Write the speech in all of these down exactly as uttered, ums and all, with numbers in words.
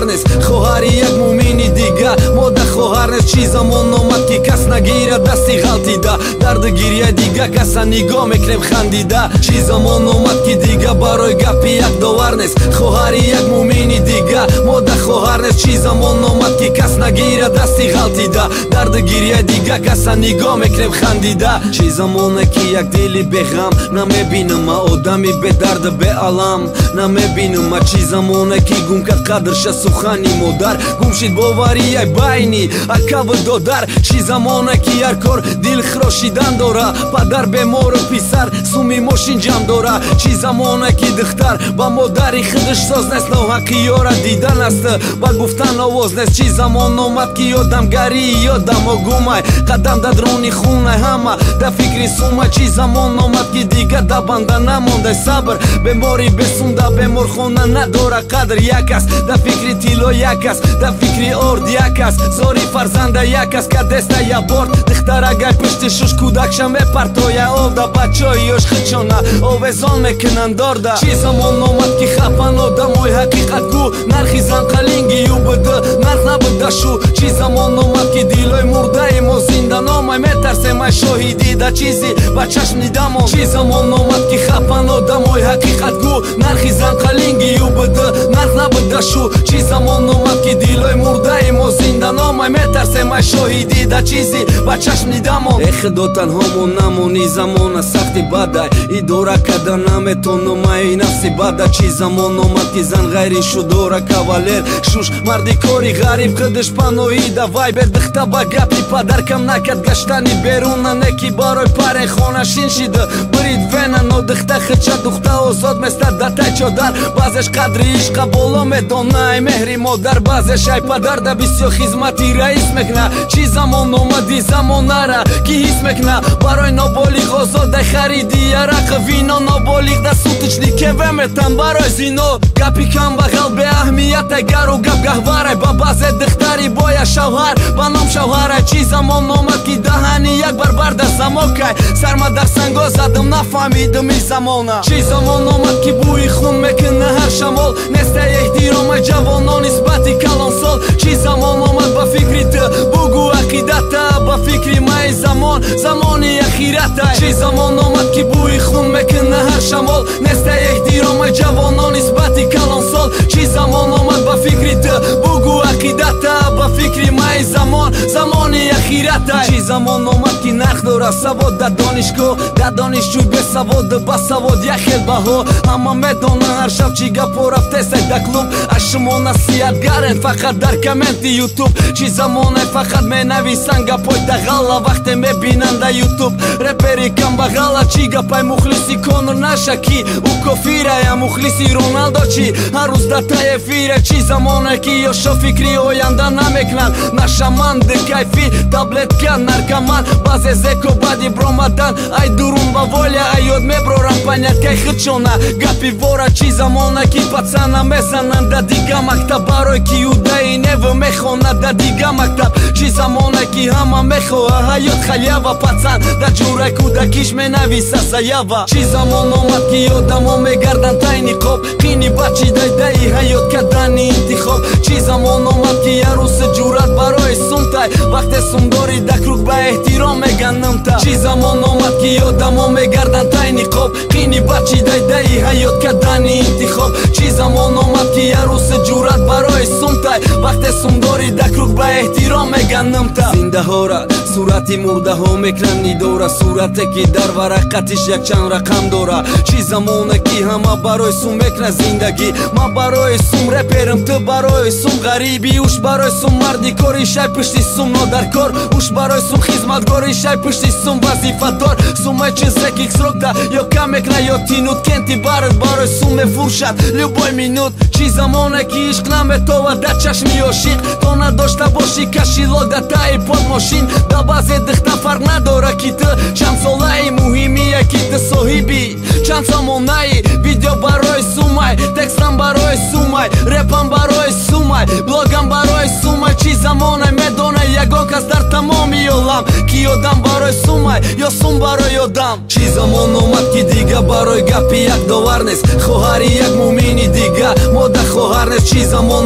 нест хоҳари як муъмини дига мода хоҳар нест чи замон омад ки кас нагира дасти ғалтида дарду гирияи дига каса нигоҳ мекунем хандида чи замон омад ки дига барои гапи як довар нест хоҳари як муъмини дига мода хоҳар нест чи замон омад ки кас нагира дасти ғалтида дарду гирияи дига каса нигоҳ мекунем хандида чи замоне ки як дили беғам намебинам одами бедарду беалам намебинам чи замоне ки гум кард қадрша сухани модар гум шид боварияи байни акаву додар чи замоне ки ҳар кор дилхрошидан дора падар бемору писар суми мошин ҷамъ дора чи замоне ки духтар ба модари худаш соз нест ноҳаққи ёра дидан аст ба гуфтан овоз нест чи замон омад ки ёдамгарӣ ёдамо гумай қадам дар рони хунай ҳама да фикри сумай чи замон омад ки дигар да банда намондай сабр бемори бесунда беморхона надора қадр як аст да фикри тило як аст да фикри орд як аст зори фарзанда як аст ка деста я борд духтар агар пишти шуш кӯдакша мепартоя овда бачаи ёш хичона овезон мекунанд дорда чи замон омад ки хапан одамои ҳақиқатгӯ нархи занқалинги юбд нарх набудашу чи замон омад ки дилои мурдаи мо зинда номай метарсемай шоҳидӣ да чизи ба чашм дидамон чи замон омад ки хапан одамои ҳақиқатгӯ нархи занқалинги юбд нарх набудашу чи замон омад ки дилои мурдаи мо зинда номай метарсемай шоҳидӣ да чизи ба чашм дидамон э худо танҳомо намони замона сахти бадай идора када наметонумаи нафси бада чи замон омад ки зан ғайри шудора кавалер шуш марди кори ғариб худаш паноида вайбер духта ба гапи падар кам накард гаштани беруна неки барои парен хона шин шида брид вена но духта хича духта озод местад датай чодар баъзеш қадри ишқа боло медонай меҳри модар баъзеш ай падар да бисёр хизмати раис мекна чи замон омади замонара ки ҳис мекна барои ноболиғ озодай хариди арақ вино ноболиғ да сутучни кеве метан барои зино гапи камбағал беаҳмият агару гап гаҳварай ба баъзе духтари боя шавҳар ба ном шавҳарай чи замон омад ки даҳани як барбар да самокай сарма дар санго задам нафаҳмидам и замона чи замон омад ки бӯи хун мекуна ҳар шамол неста эҳтиромай ҷавонон нисбати калонсол чи замон омад ба фикри ту бугӯ ақидата ба фикри май замон замони ахиратай чи замон омад ки бӯи хун мекуна ҳар шамол неста эҳтиромай ҷавонон нисбати калонсол чи замон омад ба фикри ту бугӯ ақидата ба фикри май замон замони ахиратай чи замон омад ки нарх дора савод дар донишгоҳ дар донишҷӯй бесавод ба савод як хел баҳо ҳама медонанд ҳар шаб чи гапо рафтесай дар клуб аз шумо насиҳатгарен фақат дар комменти ютуб чи замоне фақат менависанд гапои дағалла вақте мебинанд дар ютуб репери камбағалла чи гапай мухлиси конур наша ки ӯ кофирая мухлиси роналдо чи ҳар рӯз дар тай эфире чи замоне ки ёшо фикри оянда намекунанд нашаманд кайфи таблетка наркоман баъзе зеко баъди бромадан ай дурун ба воля ай ёд меброрам паняткай худшона гапи вора чи замоне ки пацана мезананд да дига мактаб барои ки юдаи неву мехонад да дига мактаб чи замоне ки ҳама мехоҳа ҳаёт халява пацан да ҷураи кӯдакиш менависа заява чи замон омад ки одамо мегарданд тай ниқоб қини бачи дайдаи ҳаёт кардани интихоб чи замон омад ки ярӯси ҷурат барои сумтай вақте сумдори да круг ба эҳтиром меганамта чи замон омад ки одамо мегарданд тай ниқоб қини бачи дайдаи ҳаёт кардани интихоб чи замон омад ки ярӯси ҷурат барои сумтай вақте сумдори да круг ба эҳтиром меганамта зиндаҳора сурати мурдаҳо мекунанд нидора сурате ки дар варақатиш якчанд рақам дора чи замоне ки ҳама барои сум мекунад зиндагӣ ман барои сум реперам ту барои сум ғариби уш барои сум марди кори шай пишти сум нодаркор уш барои сум хизматгори шай пишти сум вазифадор сумай чизе ки срокда ё кам мекна ё тинут кенти барад барои сум мефуршад любой минут чи замоне ки ишқ наметовад да чашми ошиқ то надошта боши кашилок да таи под мошин да баъзе духта фарқ надора ки ту чанд солаи муҳимия ки ту соҳиби чанд замонаи видео барои сумай текстам барои сумай репам барои сумай блогам барои сумай чи замоне медона ягон кас дар тамоми олам ки одам барои сумай ё сум барои одам чи замон омад ки дига барои гапи як довар нест хоҳари як муъмини дига мода хоҳар нест чи замон омад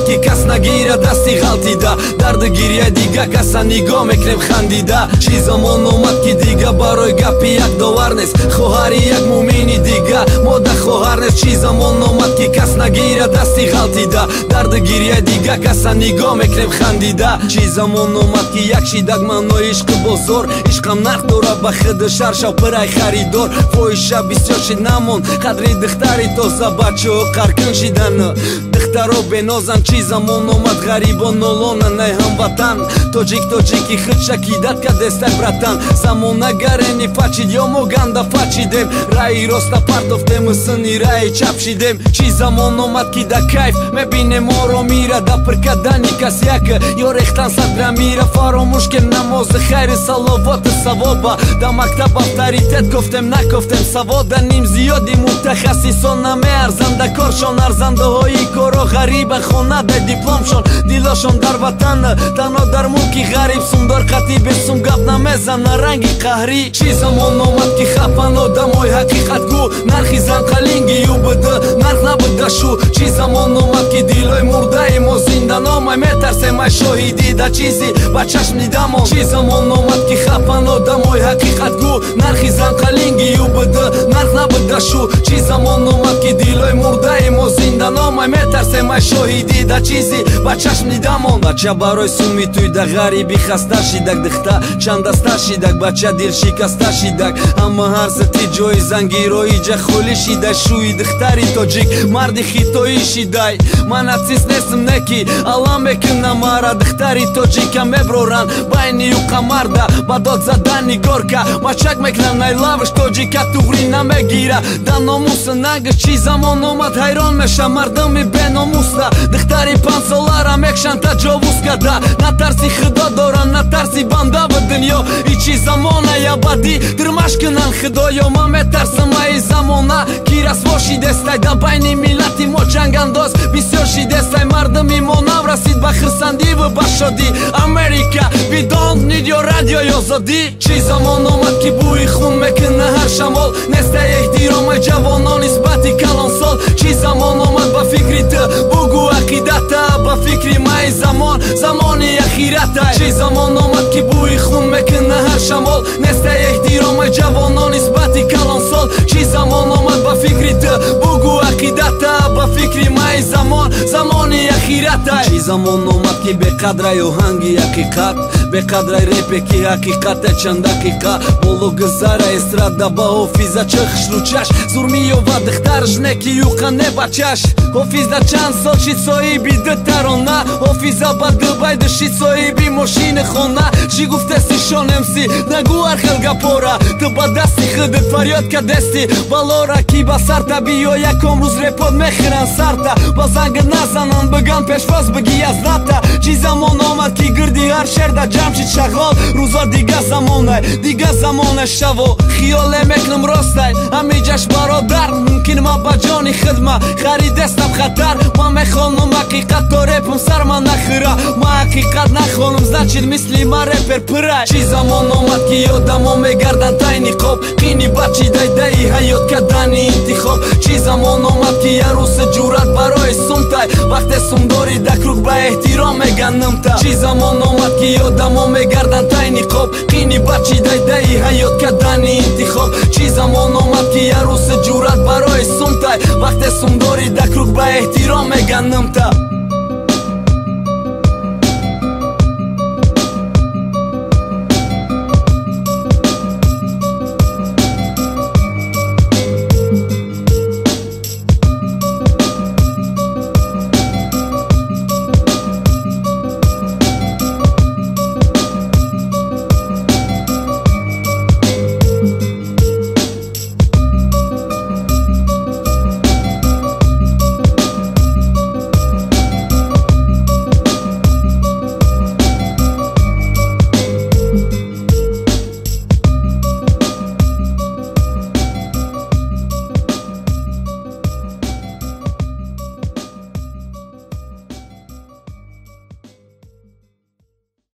ки кас нагира дасти ғалтида дарди гирияи дига каса нигоҳ мекунем хандида чӣ замон омад ки дига барои гапи як довар нест хоҳари як муъмини дига мода хоҳар нест чӣ замон омад ки кас нагира дасти ғалтида дарди гирияи дига каса нигоҳ мекунем хандида чӣ замон омад ки як шидак маънои ишқи бозор ишқам нарх дорад ба хиди шар шав пирай харидор фоҳиша бисёр шид намон қадри духтари тоза бачаҳо қаркин шидан духтаро бенозан чӣ замон омад ғарибон нолона най ҳамватан тоҷик тоҷики хид шакидат кадестак братан замона гарени фачид ё мо ганда фачидем раи роста партофтему сини раи чап шидем чӣ замон омад ки да кайф мебинем оромира да прикадани касяка ё рехтан садра мира фаромӯш кем намози хайри саловоти савоба да мактаб авторитет гуфтем накуфтем савода ним зиёди мутахассисон намеарзанда коршон арзандаҳои коро ғариба хона дай дипломшон дилошон дар ватан танҳо дар мулки ғариб сумдор қатӣ бесум гап намезана ранги қаҳрӣ чӣ замон омад ки хапан одамои ҳақиқатгӯ нархи занқалинги юбд нарх набудашу чӣ замон омад ки дилои мурдаи мо зинда номай метарсем ай шоҳидӣ да чизи ба чашм дидамон чӣ замон омад ки хапан одамои ҳақиқатгӯ нархи занқалинги юбд нарх набудашу чӣ замон омад ки дилои мурдаи мо зинда номай метарсем ай шоҳидӣ да чизи ба чашм дидамон бача барои суми туй да ғариби хаста шидак духта чандаста шидак бача дил шикаста шидак ҳама ҳарзати ҷои зангирои ҷахоли шидай шӯи духтари тоҷик марди хитоӣ шидай ман нацист нестм неки алам мекунам мара духтари тоҷика меброран байни юқа марда ба дод задани горка мачак мекунам найлавш тоҷика туғри намегира да номуса нагиш чӣ замон омад ҳайрон мешам мардами беномуста духтари панҷсолара мекшан таҷовуз карда натарси худо доран натарси банда ба дунё и чӣ замона ябадӣ тирмаш кунан худоё ман метарсам аи замона ки расво шидестай да байни миллати мо ҷангандоз бисёр шидестай мардами мо наврасид ба хирсандиву ба шодӣ америка we don't need your радио озодӣ чӣ замон омад ки бӯи хун мекуна ҳар шамол нестай эҳтироми ҷавонон нисбати калонсол чӣ замон омад ба фикри ту бугӯ ақидата ба фикри май замон замони ахирата чӣ замон омад ки бӯи хун мекуна ҳар шамол нестай эҳтироми ҷавонон нисбати калонсол чӣ замон омад ба фикри ту бугӯ ақидата ба фикри май замон замони ахирата чӣ замон омад ки беқадрай оҳанги ҳақиқат беқадрай репе ки ҳақиқате чанд дақиқа болу гузара эстрада ба ҳофиза чахшручаш зурмиёва духтарш неки юқа не бачаш ҳофиза чанд сол шид соҳиби ду тарона ҳофиза ба дубай душид соҳиби мошини хона чӣ гуфтеси шонемси нагӯ архел гапора ту ба дасти худут фарёд кардести балора ки ба сарта биё яком рӯз репот мехӯран сарта ба занг назанан биган пешвоз биги аз ната чӣ замон омад ки гирди ҳар шерда ҷамшид шағол рӯзо дига замонай дига замона шаво хиёле мекунам ростай ҳамиҷаш бародар мумкин ма ба ҷони хидма харидестам хатар ман мехонам ҳақиқат то репам сарма нахӯра ман ҳақиқат нахонам значит мисли ман репер пирай чӣ замон омад ки одамо мегардан тай ниқоб қини бачи дайдаи ҳаёт кардани интихоб чӣ замон омад ки ярӯси ҷурат барои сумтай вақте сумдори дакрук ба эҳтиром меганнамта чӣ замон омад ки одамо мегардан тай ниқоб қини бачи дайдаи ҳаёт кардани интихоб чӣ замон омад ки ярӯси ҷурат барои сумтай вақте сумдори дакрук ба эҳтиром меганнамта